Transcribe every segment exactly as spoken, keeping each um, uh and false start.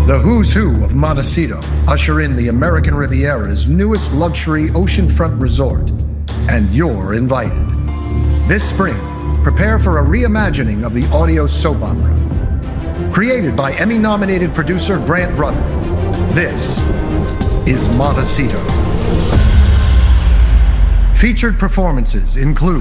The who's who of Montecito usher in the American Riviera's newest luxury oceanfront resort, and you're invited. This spring, prepare for a reimagining of the audio soap opera. Created by Emmy-nominated producer Grant Brother, this is Montecito. Featured performances include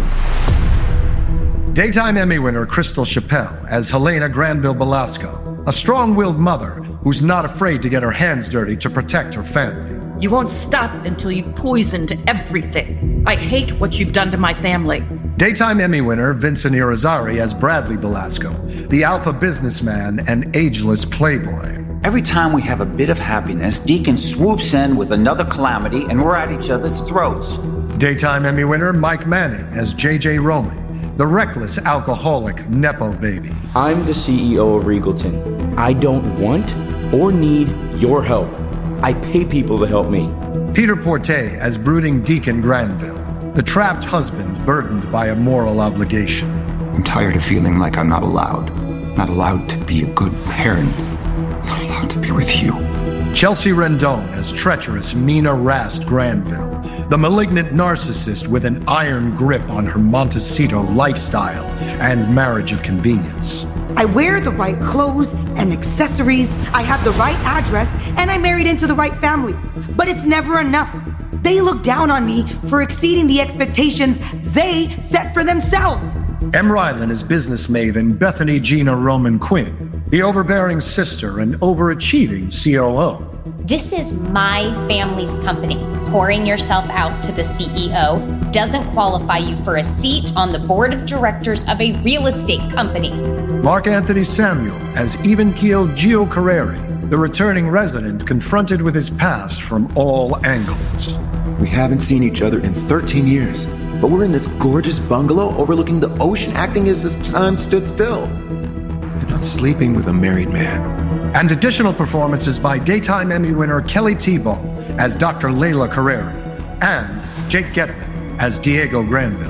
Daytime Emmy winner Crystal Chappelle as Helena Granville Belasco, a strong-willed mother who's not afraid to get her hands dirty to protect her family. You won't stop until you've poisoned everything. I hate what you've done to my family. Daytime Emmy winner Vincent Irizarry as Bradley Belasco, the alpha businessman and ageless playboy. Every time we have a bit of happiness, Deacon swoops in with another calamity and we're at each other's throats. Daytime Emmy winner Mike Manning as J J Roman, the reckless alcoholic Nepo baby. I'm the C E O of Regalton. I don't want or need your help. I pay people to help me. Peter Porte as brooding Deacon Granville, the trapped husband burdened by a moral obligation. I'm tired of feeling like I'm not allowed. Not allowed to be a good parent. Not allowed to be with you. Chelsea Rendon as treacherous Mina Rast Granville, the malignant narcissist with an iron grip on her Montecito lifestyle and marriage of convenience. I wear the right clothes and accessories, I have the right address, and I married into the right family. But it's never enough. They look down on me for exceeding the expectations they set for themselves. M. Rylan is business maven Bethany Gina Roman Quinn, the overbearing sister and overachieving C O O. This is my family's company. Pouring yourself out to the C E O doesn't qualify you for a seat on the board of directors of a real estate company. Mark Anthony Samuel as even-keeled Gio Carreri, the returning resident confronted with his past from all angles. We haven't seen each other in thirteen years, but we're in this gorgeous bungalow overlooking the ocean, acting as if time stood still. And I'm sleeping with a married man. And additional performances by Daytime Emmy winner Kelly Tebow as Doctor Layla Carreri and Jake Getman as Diego Granville.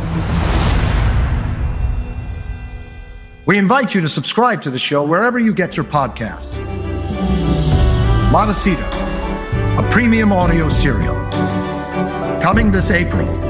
We invite you to subscribe to the show wherever you get your podcasts. Montecito, a premium audio serial. Coming this April